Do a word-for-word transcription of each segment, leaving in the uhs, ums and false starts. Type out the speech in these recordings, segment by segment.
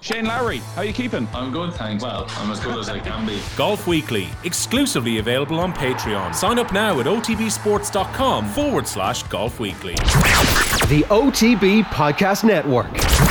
Shane Lowry, how are you keeping? I'm good, thanks. Well, I'm as good as I can be. Golf Weekly, exclusively available on Patreon. Sign up now at otbsports.com forward slash Golf Weekly. The O T B Podcast Network.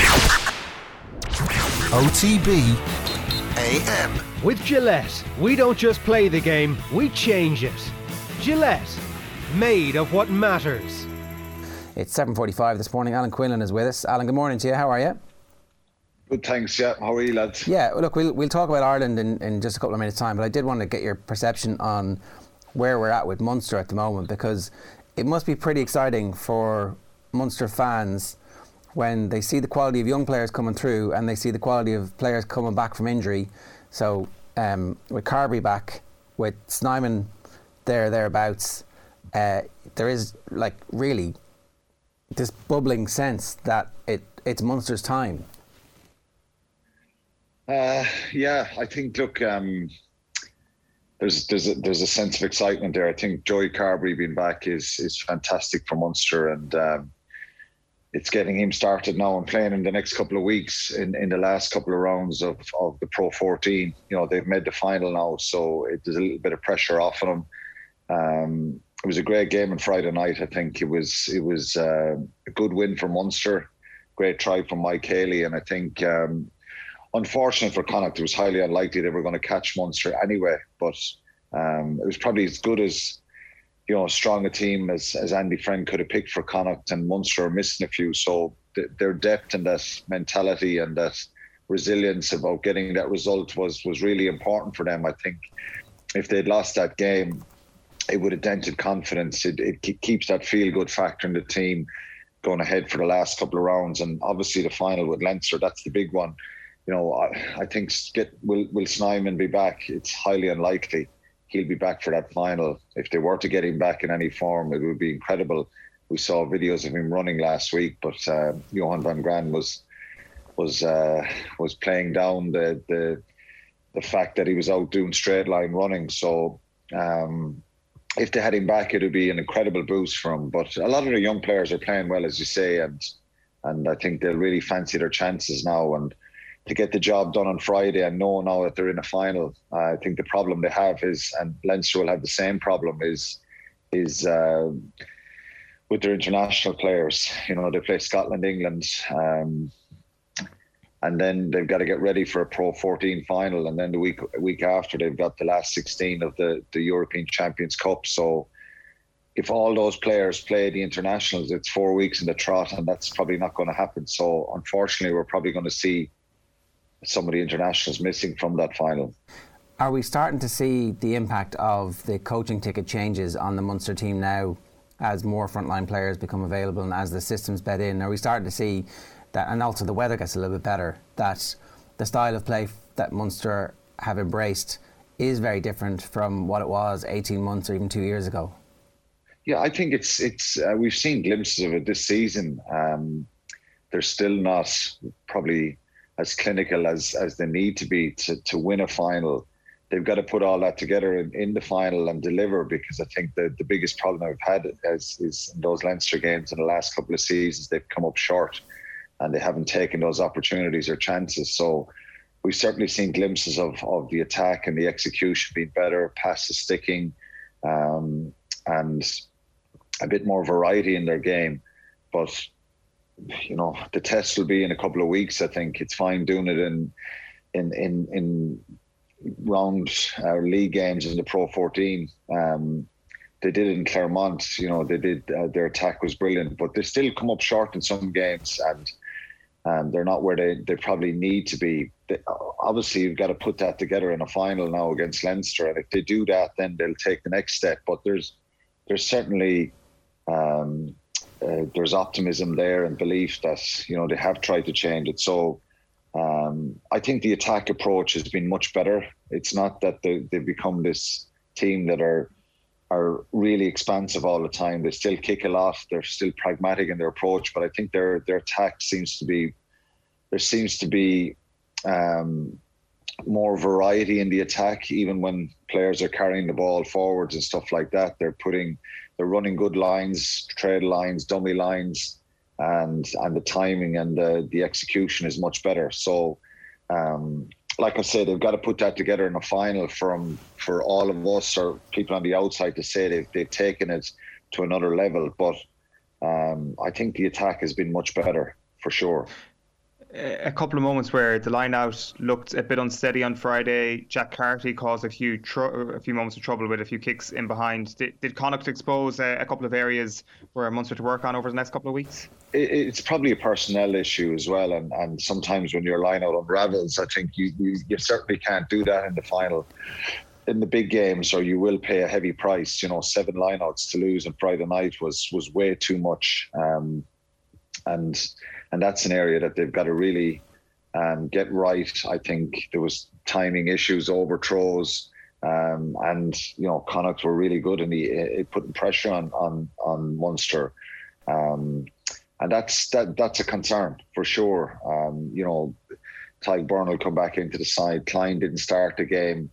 O T B A M. With Gillette, we don't just play the game, we change it. Gillette, made of what matters. It's seven forty-five this morning. Alan Quinlan is with us. Alan, good morning to you. How are you? Good, thanks. Yeah, how are you, lads? Yeah, look, we'll we'll talk about Ireland in, in just a couple of minutes' time, but I did want to get your perception on where we're at with Munster at the moment, because it must be pretty exciting for Munster fans when they see the quality of young players coming through and they see the quality of players coming back from injury. So um, with Carbery back, with Snyman there, thereabouts, uh, there is like really this bubbling sense that it it's Munster's time. Uh, yeah, I think, look, um, there's there's a, there's a sense of excitement there. I think Joey Carbery being back is is fantastic for Munster, and um, it's getting him started now and playing in the next couple of weeks in, in the last couple of rounds of, of the Pro fourteen. You know, they've made the final now, so it, there's a little bit of pressure off on them. Um, it was a great game on Friday night. I think it was it was uh, a good win for Munster. Great try from Mike Haley, and I think. Um, Unfortunately for Connacht, it was highly unlikely they were going to catch Munster anyway. But um, it was probably as good as, you know, as strong a team as, as Andy Friend could have picked for Connacht, and Munster are missing a few. So th- their depth and that mentality and that resilience about getting that result was was really important for them. I think if they'd lost that game, it would have dented confidence. It, it keeps that feel-good factor in the team going ahead for the last couple of rounds. And obviously the final with Leinster, that's the big one. You know, I, I think get, will will Snyman be back? It's highly unlikely he'll be back for that final. If they were to get him back in any form, it would be incredible. We saw videos of him running last week, but uh, Johan van Graan was was uh, was playing down the, the the fact that he was out doing straight line running. So um, if they had him back, it would be an incredible boost for him. But a lot of the young players are playing well, as you say, and and I think they'll really fancy their chances now. And to get the job done on Friday and know now that they're in a final, uh, I think the problem they have is, and Leinster will have the same problem, is is uh, with their international players. You know, they play Scotland, England, um, and then they've got to get ready for a Pro fourteen final, and then the week week after they've got the last sixteen of the, the European Champions Cup. So if all those players play the internationals, it's four weeks in the trot, and that's probably not going to happen. So unfortunately, we're probably going to see some of the internationals missing from that final. Are we starting to see the impact of the coaching ticket changes on the Munster team now as more frontline players become available and as the systems bed in? Are we starting to see that, and also the weather gets a little bit better, that the style of play that Munster have embraced is very different from what it was eighteen months or even two years ago? Yeah, I think it's, it's uh, we've seen glimpses of it this season. Um, they're still not probably as clinical as as they need to be to, to win a final. They've got to put all that together in, in the final and deliver, because I think the, the biggest problem I've had is, is in those Leinster games in the last couple of seasons, they've come up short and they haven't taken those opportunities or chances. So we've certainly seen glimpses of, of the attack and the execution being better, passes sticking, um, and a bit more variety in their game. But you know, the test will be in a couple of weeks. I think it's fine doing it in in in, in round uh, league games in the Pro fourteen. Um, they did it in Clermont. You know, they did uh, their attack was brilliant, but they still come up short in some games, and um, they're not where they, they probably need to be. They, obviously, you've got to put that together in a final now against Leinster, and if they do that, then they'll take the next step. But there's there's certainly um, Uh, there's optimism there and belief that, you know, they have tried to change it. So um, I think the attack approach has been much better. It's not that they, they've become this team that are are really expansive all the time. They still kick a lot. They're still pragmatic in their approach, but I think their their attack seems to be there seems to be um, more variety in the attack. Even when players are carrying the ball forwards and stuff like that, they're putting. They're running good lines, trade lines, dummy lines, and and the timing and the, the execution is much better. So um, like I said, they've got to put that together in a final from for all of us or people on the outside to say they've, they've taken it to another level. But um, I think the attack has been much better, for sure. A couple of moments where the line out looked a bit unsteady on Friday. Jack Carty caused a few tr- a few moments of trouble with a few kicks in behind. Did, did Connacht expose a, a couple of areas for Munster to work on over the next couple of weeks? It, it's probably a personnel issue as well, and, and sometimes when your line out unravels, I think you, you, you certainly can't do that in the final. In the big games, or you will pay a heavy price. You know, seven lineouts to lose on Friday night was was way too much, um, and. And that's an area that they've got to really um, get right. I think there was timing issues, overthrows, um, and you know Connacht were really good in the uh, putting pressure on on on Munster, um, and that's that that's a concern for sure. Um, you know, Tadhg Beirne will come back into the side. Klein didn't start the game.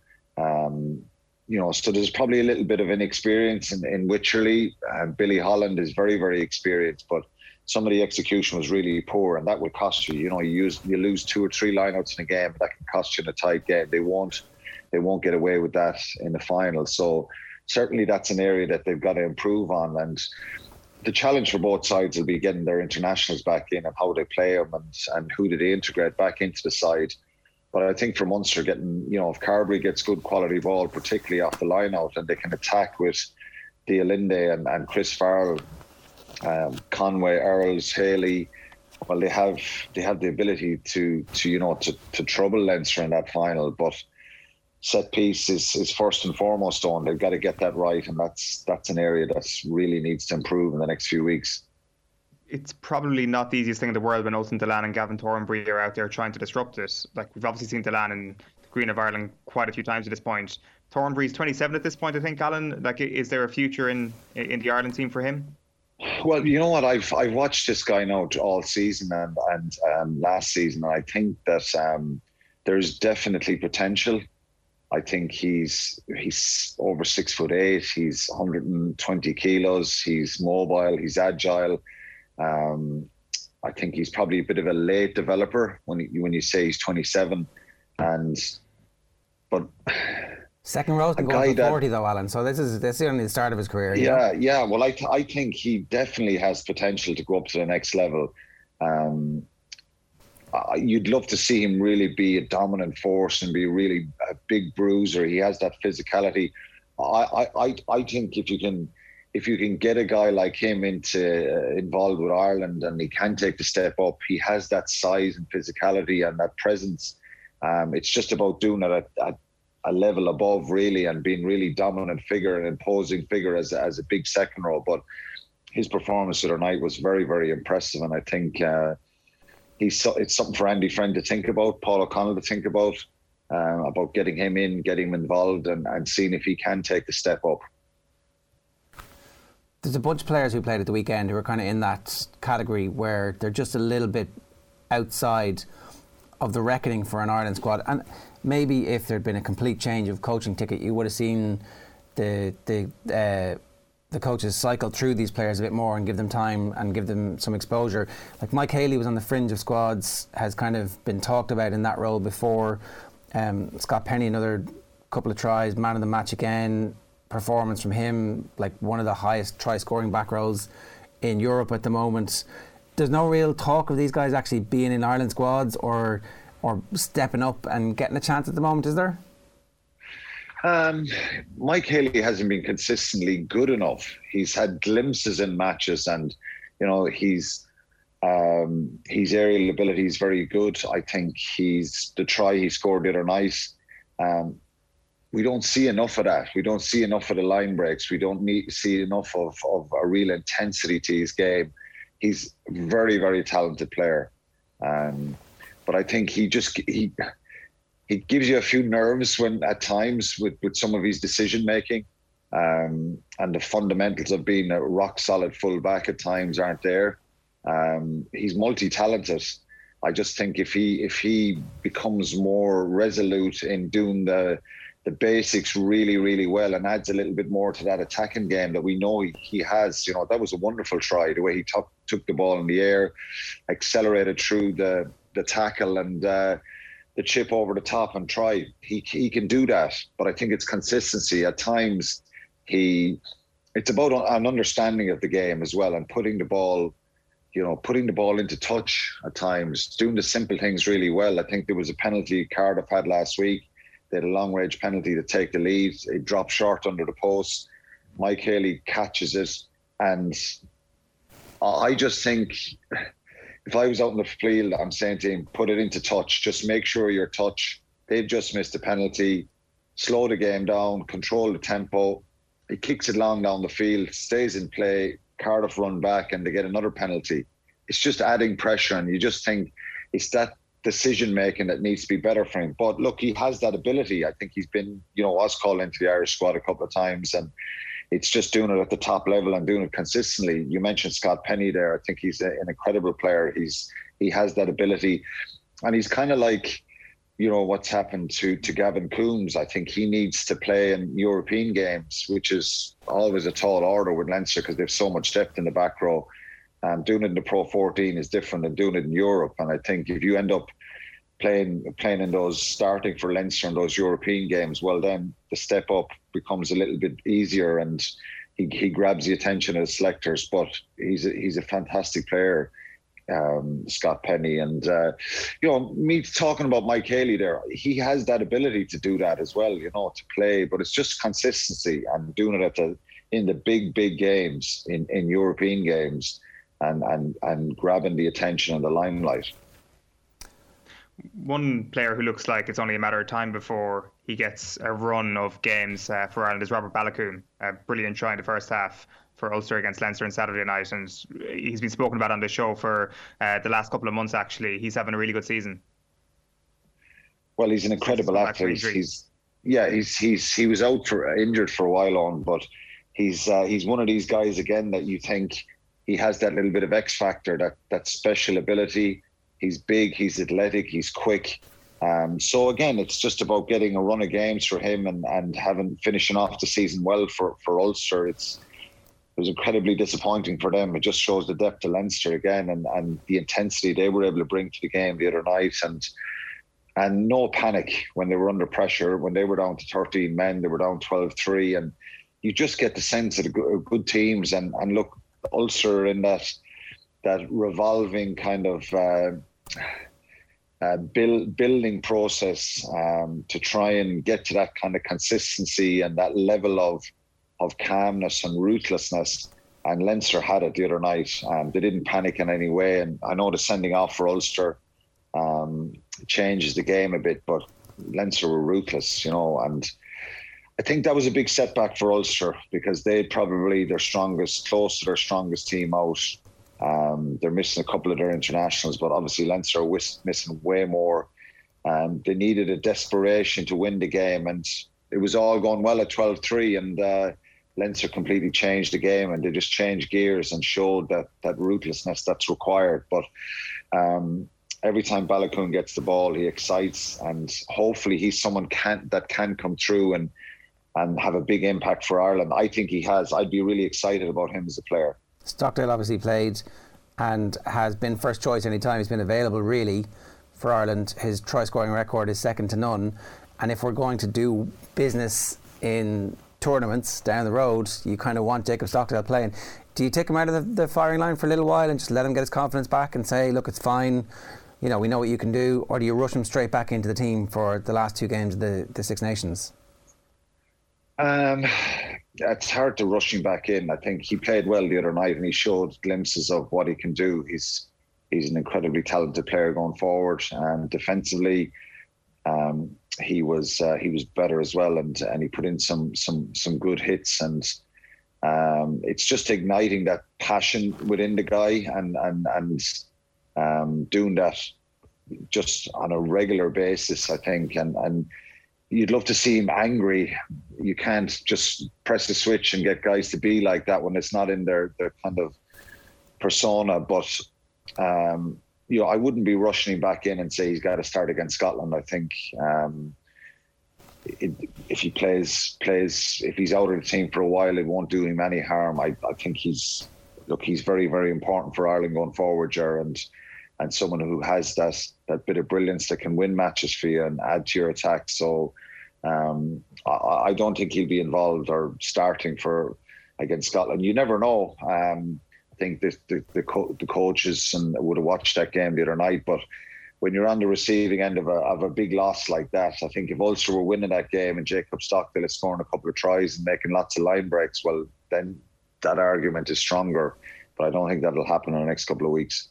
Um, you know, so there's probably a little bit of inexperience in, in Wycherley. Uh, Billy Holland is very very experienced, but some of the execution was really poor, and that will cost you. You know, you use you lose two or three lineouts in a game, that can cost you in a tight game. They won't, they won't get away with that in the final. So certainly that's an area that they've got to improve on. And the challenge for both sides will be getting their internationals back in and how they play them and and who do they integrate back into the side. But I think for Munster, getting, you know, if Carbery gets good quality ball, particularly off the lineout, and they can attack with Dialinde and, and Chris Farrell. Um, Conway, Earls, Haley, well, they have they have the ability to to you know to, to trouble Leinster in that final. But set piece is, is first and foremost on. They've got to get that right, and that's that's an area that really needs to improve in the next few weeks. It's probably not the easiest thing in the world when Olsen Delan and Gavin Thornbury are out there trying to disrupt it. Like, we've obviously seen Delan in the Green of Ireland quite a few times at this point. Thornbury's twenty-seven at this point, I think, Alan. Like, is there a future in in the Ireland team for him? Well, you know what, I've I've watched this guy now all season and and um, last season, and I think that um, there's definitely potential. I think he's he's over six foot eight. He's one hundred twenty kilos. He's mobile. He's agile. Um, I think he's probably a bit of a late developer when you, when you say he's twenty-seven, and but. Second row can go to forty though, Alan. So this is this is only the start of his career. Yeah, know? yeah. Well, I th- I think he definitely has potential to go up to the next level. Um, uh, you'd love to see him really be a dominant force and be really a big bruiser. He has that physicality. I I I think if you can if you can get a guy like him into uh, involved with Ireland and he can take the step up, he has that size and physicality and that presence. Um, it's just about doing it at, at a level above, really, and being really dominant figure and imposing figure as a, as a big second row. But his performance the other night was very, very impressive, and I think uh, he's it's something for Andy Friend to think about, Paul O'Connell to think about, um, about getting him in, getting him involved, and, and seeing if he can take the step up. There's a bunch of players who played at the weekend who are kind of in that category where they're just a little bit outside of the reckoning for an Ireland squad. And maybe if there'd been a complete change of coaching ticket, you would have seen the the uh, the coaches cycle through these players a bit more and give them time and give them some exposure. Like Mike Haley was on the fringe of squads, has kind of been talked about in that role before. Um, Scott Penny, another couple of tries, man of the match again. Performance from him, like one of the highest try-scoring back rows in Europe at the moment. There's no real talk of these guys actually being in Ireland squads or or stepping up and getting a chance at the moment, is there? Um, Mike Haley hasn't been consistently good enough. He's had glimpses in matches, and you know he's um, his aerial ability is very good. I think he's the try he scored the other night. Um, we don't see enough of that. We don't see enough of the line breaks. We don't need, see enough of, of a real intensity to his game. He's a very, very talented player. Um, but I think he just, he he gives you a few nerves when at times with, with some of his decision making. Um, and the fundamentals of being a rock solid fullback at times aren't there. Um, he's multi-talented. I just think if he if he becomes more resolute in doing the the basics really, really well and adds a little bit more to that attacking game that we know he, he has, you know, that was a wonderful try, the way he took took the ball in the air, accelerated through the the tackle, and uh, the chip over the top and try. He he can do that, but I think it's consistency. At times, he it's about an understanding of the game as well, and putting the ball, you know, putting the ball into touch at times, doing the simple things really well. I think there was a penalty Cardiff had last week. They had a long range penalty to take the lead. It dropped short under the post. Mike Haley catches it, and I just think, if I was out in the field, I'm saying to him, put it into touch. Just make sure your touch. They've just missed a penalty. Slow the game down. Control the tempo. He kicks it long down the field. Stays in play. Cardiff run back and they get another penalty. It's just adding pressure, and you just think it's that decision making that needs to be better for him. But look, he has that ability. I think he's been, you know, was called into the Irish squad a couple of times, and it's just doing it at the top level and doing it consistently. You mentioned Scott Penny there. I think he's a, an incredible player. He's he has that ability, and he's kind of like, you know, what's happened to to Gavin Coombs. I think he needs to play in European games, which is always a tall order with Leinster because they have so much depth in the back row. And doing it in the Pro fourteen is different than doing it in Europe. And I think if you end up playing playing in those, starting for Leinster in those European games, well, then the step up becomes a little bit easier, and he, he grabs the attention of the selectors. But he's a, he's a fantastic player, um, Scott Penny. And, uh, you know, me talking about Mike Haley there, he has that ability to do that as well, you know, to play. But it's just consistency and doing it at the in the big, big games, in, in European games, and, and, and grabbing the attention and the limelight. One player who looks like it's only a matter of time before he gets a run of games uh, for Ireland is Robert Baloucoune. A brilliant try in the first half for Ulster against Leinster on Saturday night, and he's been spoken about on the show for uh, the last couple of months. Actually, he's having a really good season. Well, he's an incredible athlete. He's yeah, he's he's he was out for injured for a while on, but he's uh, he's one of these guys again that you think he has that little bit of X factor, that that special ability. He's big, he's athletic, he's quick. Um, so again, it's just about getting a run of games for him and, and having finishing off the season well for, for Ulster. It's it was incredibly disappointing for them. It just shows the depth of Leinster again, and, and the intensity they were able to bring to the game the other night, and and no panic when they were under pressure. When they were down to thirteen men, they were down twelve three, and you just get the sense of the good, good teams. And, and look, Ulster in that that revolving kind of uh, uh, build, building process um, to try and get to that kind of consistency and that level of of calmness and ruthlessness. And Leinster had it the other night. Um, they didn't panic in any way. And I know the sending off for Ulster um, changes the game a bit, but Leinster were ruthless, you know. And I think that was a big setback for Ulster because they probably their strongest, close to their strongest team out. Um, they're missing a couple of their internationals, but obviously Leinster are missing way more. Um, they needed a desperation to win the game, and it was all going well at twelve three, and uh, Leinster completely changed the game, and they just changed gears and showed that that ruthlessness that's required. But um, every time Baloucoune gets the ball, he excites, and hopefully he's someone can, that can come through and and have a big impact for Ireland. I think he has. I'd be really excited about him as a player. Stockdale obviously played and has been first choice any time he's been available, really, for Ireland. His try scoring record is second to none, and if we're going to do business in tournaments down the road, you kind of want Jacob Stockdale playing. Do you take him out of the, the firing line for a little while and just let him get his confidence back and say, look, it's fine, you know, we know what you can do, or do you rush him straight back into the team for the last two games of the, the Six Nations? Um, it's hard to rush him back in. I think he played well the other night and he showed glimpses of what he can do. He's he's an incredibly talented player going forward, and defensively, um, he was uh, he was better as well, and and he put in some some some good hits, and um, it's just igniting that passion within the guy and and and um, doing that just on a regular basis, I think, and and. You'd love to see him angry. You can't just press the switch and get guys to be like that when it's not in their, their kind of persona. But, um, you know, I wouldn't be rushing him back in and say he's got to start against Scotland. I think um, it, if he plays, plays, if he's out of the team for a while, it won't do him any harm. I, I think he's, look, he's very, very important for Ireland going forward, Ger. And and someone who has that that bit of brilliance that can win matches for you and add to your attack. So um, I, I don't think he'll be involved or starting for against Scotland. You never know. Um, I think the the, the, co- the coaches and would have watched that game the other night, but when you're on the receiving end of a of a big loss like that, I think if Ulster were winning that game and Jacob Stockdale is scoring a couple of tries and making lots of line breaks, well, then that argument is stronger. But I don't think that'll happen in the next couple of weeks.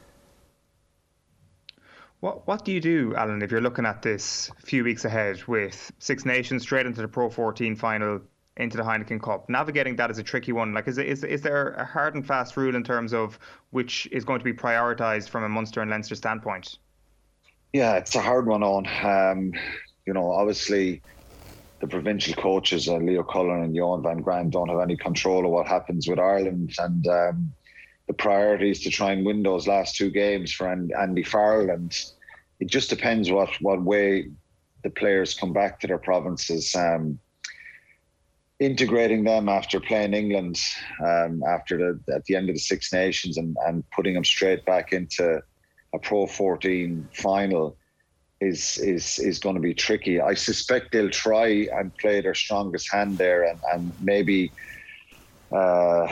What what do you do, Alan, if you're looking at this few weeks ahead with Six Nations straight into the Pro fourteen final, into the Heineken Cup? Navigating that is a tricky one. Like, is is is there a hard and fast rule in terms of which is going to be prioritised from a Munster and Leinster standpoint? Yeah, it's a hard one on. Um, you know, obviously the provincial coaches, uh, Leo Cullen and Johan van Graan, don't have any control of what happens with Ireland. And um, the priority is to try and win those last two games for Andy Farrell. And it just depends what, what way the players come back to their provinces. Um, integrating them after playing England um, after the at the end of the Six Nations and, and putting them straight back into a Pro fourteen final is is is going to be tricky. I suspect they'll try and play their strongest hand there and, and maybe uh,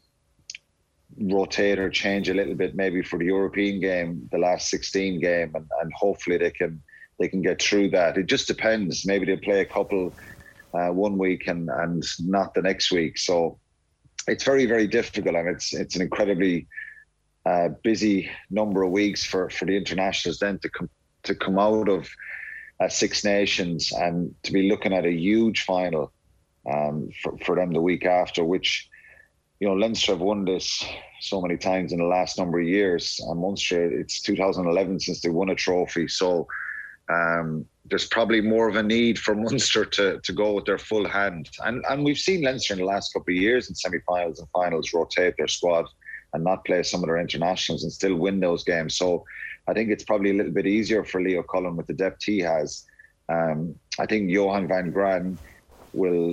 rotate or change a little bit maybe for the European game, the last sixteen game, and, and hopefully they can they can get through that. It just depends. Maybe they'll play a couple uh, one week and, and not the next week. So it's very, very difficult, and it's it's an incredibly Uh, busy number of weeks for, for the internationals then to come to come out of uh, Six Nations and to be looking at a huge final um, for, for them the week after, which, you know, Leinster have won this so many times in the last number of years, and Munster, it's two thousand eleven since they won a trophy. So um, there's probably more of a need for Munster to to go with their full hand. And, and we've seen Leinster in the last couple of years in semi-finals and finals rotate their squad and not play some of their internationals and still win those games. So I think it's probably a little bit easier for Leo Cullen with the depth he has. Um, I think Johan van Graan will,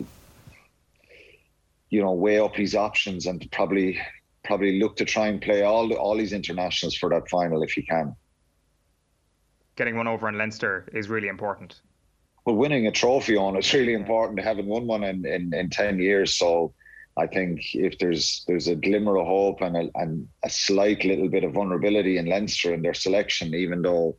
you know, weigh up his options and probably probably look to try and play all all his internationals for that final if he can. Getting one over in Leinster is really important. Well, winning a trophy on is really important. They haven't won one in, in, in ten years, so I think if there's there's a glimmer of hope and a, and a slight little bit of vulnerability in Leinster in their selection, even though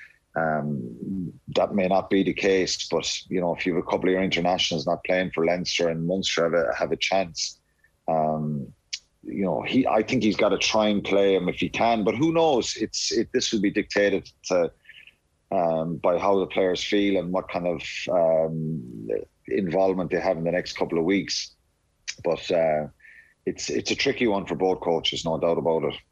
um, that may not be the case, but you know, if you have a couple of your internationals not playing for Leinster and Munster have a have a chance, um, you know, he I think he's got to try and play him if he can. But who knows? It's it this will be dictated to um, by how the players feel and what kind of um, involvement they have in the next couple of weeks. But uh, it's it's a tricky one for both coaches, no doubt about it.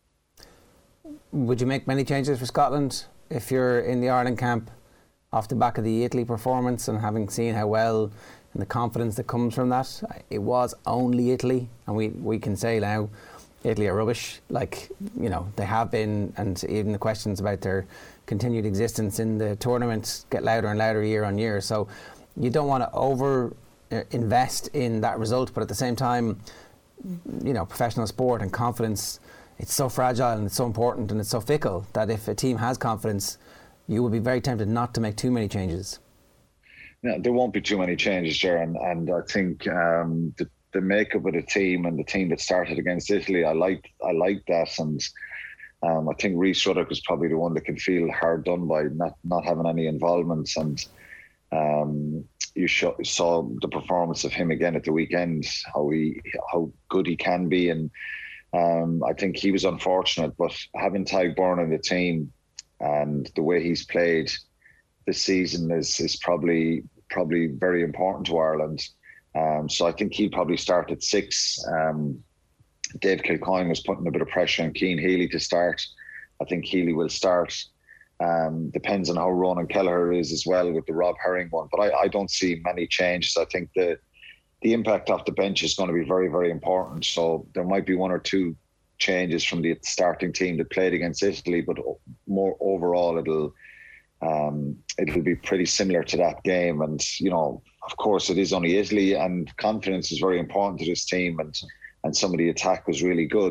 Would you make many changes for Scotland if you're in the Ireland camp off the back of the Italy performance and having seen how well and the confidence that comes from that? It was only Italy, and we, we can say now Italy are rubbish. Like, you know, they have been, and even the questions about their continued existence in the tournament get louder and louder year on year. So you don't want to over invest in that result, but at the same time, you know, professional sport and confidence, it's so fragile and it's so important and it's so fickle that if a team has confidence, you would be very tempted not to make too many changes. Yeah, there won't be too many changes there, and, and I think um, the, the makeup of the team and the team that started against Italy, I like I like that, and um, I think Rhys Ruddock is probably the one that can feel hard done by not not having any involvement, and um, you show, saw the performance of him again at the weekend, how he how good he can be, and um, I think he was unfortunate. But having Tadhg Beirne in the team and the way he's played this season is is probably probably very important to Ireland. Um, so I think he'll probably start at six. Um, Dave Kilcoyne was putting a bit of pressure on Cian Healy to start. I think Healy will start. Um, depends on how Ronan Kelleher is as well with the Rob Herring one. But I, I don't see many changes. I think the the impact off the bench is going to be very, very important. So there might be one or two changes from the starting team that played against Italy, but more overall it'll um, it'll be pretty similar to that game. And, you know, of course it is only Italy, and confidence is very important to this team, and and some of the attack was really good.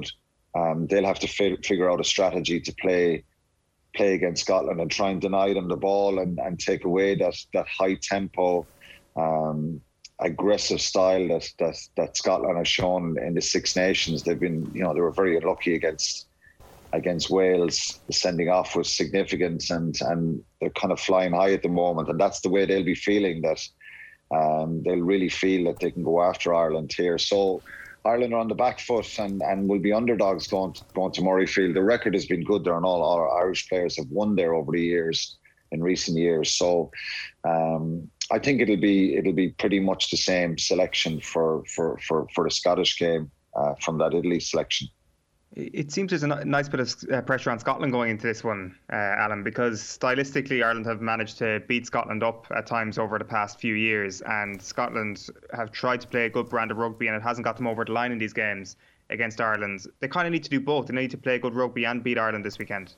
um, they'll have to fi- figure out a strategy to play play against Scotland and try and deny them the ball and, and take away that that high tempo, um, aggressive style that, that that Scotland has shown in the Six Nations. They've been, you know, they were very unlucky against against Wales. The sending off was significant, and and they're kind of flying high at the moment, and that's the way they'll be feeling. That um, they'll really feel that they can go after Ireland here. So Ireland are on the back foot and, and will be underdogs going to, going to Murrayfield. The record has been good there, and all our Irish players have won there over the years, in recent years. So um, I think it'll be it'll be pretty much the same selection for for for, for the Scottish game uh, from that Italy selection. It seems there's a nice bit of uh, pressure on Scotland going into this one, uh, Alan, because stylistically Ireland have managed to beat Scotland up at times over the past few years, and Scotland have tried to play a good brand of rugby and it hasn't got them over the line in these games against Ireland. They kind of need to do both. They need to play good rugby and beat Ireland this weekend.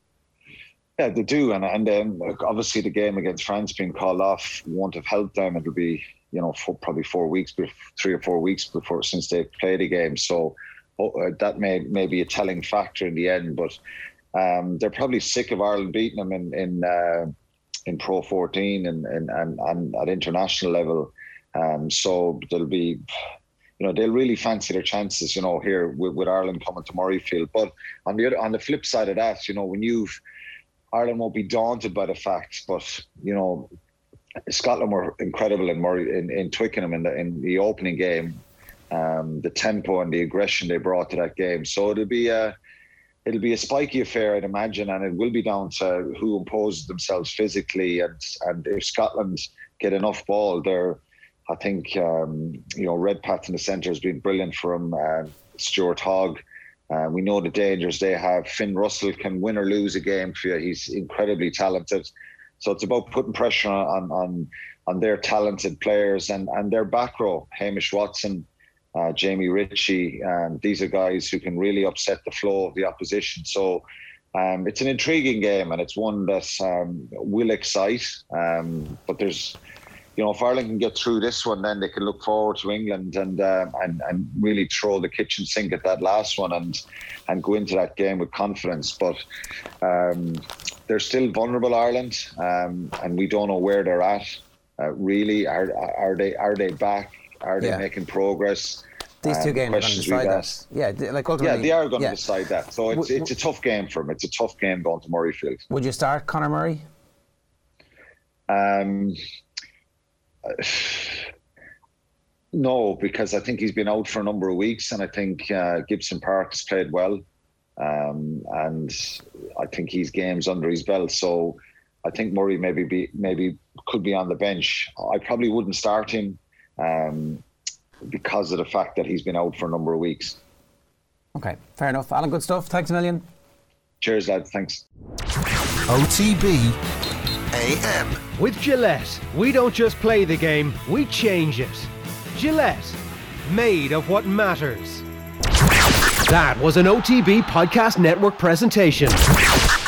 Yeah, they do, and and then obviously the game against France being called off won't have helped them. It'll be, you know, four, probably four weeks, three or four weeks before since they played the game. So Oh, uh, that may, may be a telling factor in the end, but um, they're probably sick of Ireland beating them in in, uh, in Pro fourteen and, and, and, and at international level. Um, so they'll be, you know, they'll really fancy their chances, you know, here with, with Ireland coming to Murrayfield. But on the other, on the flip side of that, you know, when you've Ireland won't be daunted by the facts, but you know, Scotland were incredible in Murray in, in Twickenham in the in the opening game. Um, the tempo and the aggression they brought to that game. So it'll be a it'll be a spiky affair, I'd imagine, and it will be down to who imposes themselves physically. And and if Scotland get enough ball, they're I think um, you know Redpath in the centre has been brilliant from uh, Stuart Hogg. Uh, we know the dangers they have. Finn Russell can win or lose a game for you. He's incredibly talented. So it's about putting pressure on on on their talented players and and their back row. Hamish Watson, Uh, Jamie Ritchie, um, these are guys who can really upset the flow of the opposition. So um, it's an intriguing game, and it's one that um, will excite. Um, but there's, you know, if Ireland can get through this one, then they can look forward to England and uh, and and really throw the kitchen sink at that last one and and go into that game with confidence. But um, they're still vulnerable, Ireland, um, and we don't know where they're at. Uh, really, are are they are they back? Are they yeah. making progress? These two um, games are going to decide that. Yeah, like ultimately, yeah, they are going yeah. to decide that. So it's w- it's a tough game for them. It's a tough game going to Murrayfield. Would you start Conor Murray? Um, no, because I think he's been out for a number of weeks, and I think uh, Gibson Park has played well, um, and I think he's games under his belt. So I think Murray maybe be maybe could be on the bench. I probably wouldn't start him. Um, because of the fact that he's been out for a number of weeks. Okay, fair enough. Alan, good stuff. Thanks a million. Cheers, lads. Thanks. O T B A M. With Gillette, we don't just play the game, we change it. Gillette, made of what matters. That was an O T B Podcast Network presentation.